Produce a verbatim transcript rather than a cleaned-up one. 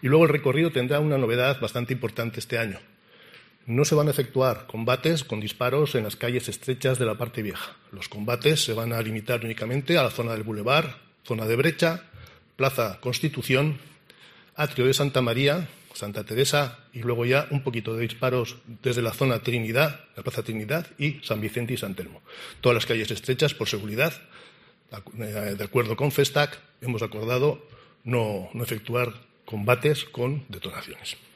Y luego el recorrido tendrá una novedad bastante importante este año. No se van a efectuar combates con disparos en las calles estrechas de la parte vieja. Los combates se van a limitar únicamente a la zona del Boulevard, zona de Brecha, Plaza Constitución, Atrio de Santa María, Santa Teresa y luego ya un poquito de disparos desde la zona Trinidad, la Plaza Trinidad y San Vicente y San Telmo. Todas las calles estrechas por seguridad, de acuerdo con FESTAC, hemos acordado no, no efectuar combates con detonaciones.